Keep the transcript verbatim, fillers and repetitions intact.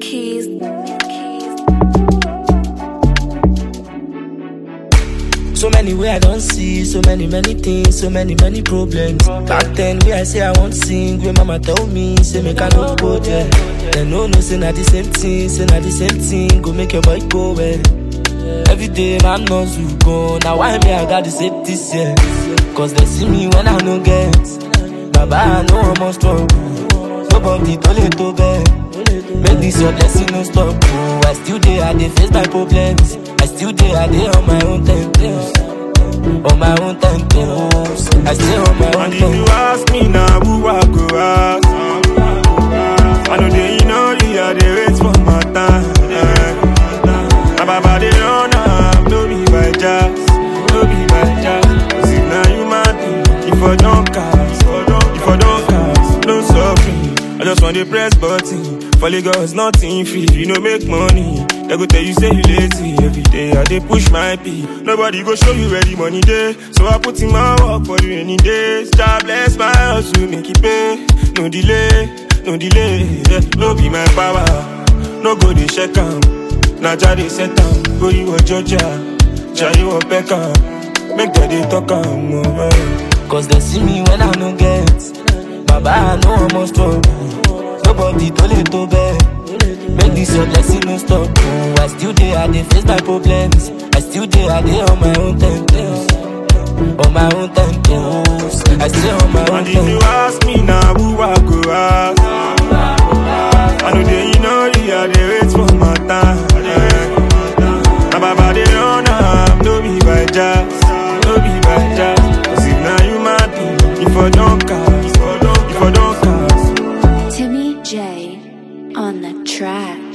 Keys. So many way I don't see, so many, many things, so many, many problems. Back then, where I say I won't sing, where mama told me, say make I no go there. Then no, no, say not the same thing, say not the same thing, go make your boy go well. Every day, man knows you go, now why me I got to say this year? Cause they see me when I no get. Baba, I know I'm on struggle. Nobody told it to bed. Make this your blessing no stop. Oh, I still there, I dey face my problems. I still there, I dey on my own temptations. On my own temptations. I stay on my own And if you ask me now, who I go ask? I know they know you are the wait for my time. My baba they run up, no be by jazz, no be by jazz. See now you mad, if I don't cast, if I don't cast, don't suffer. I just want to press button. For Lagos, nothing free, you know make money. They go tell you say you lazy. Every day I dey push my pee. Nobody go show you where the money dey. So I put in my work for the rainy days. God bless my house to make it pay. No delay, no delay. Yeah, no be my power. No go dey check am. Na Jah dey set am. Go you a Georgia, Jah you a Beckham. Make that dey talk am more. Cause they see me when I no get. Baba, I know I'm on struggle. Nobody told it to bed. Make this your blessing no stop. Oh, I still there, I dey face my problems. I still there, I dey on my own temptations. On my own temptations. I stay on my own And if you temptations. ask me now, who I go ask? I know they you know you are the wait for my time. My baba they run up, no be by jazz, no be by jazz. See now you mad, if I don't cast, if I don't cast. Timmy J on the track.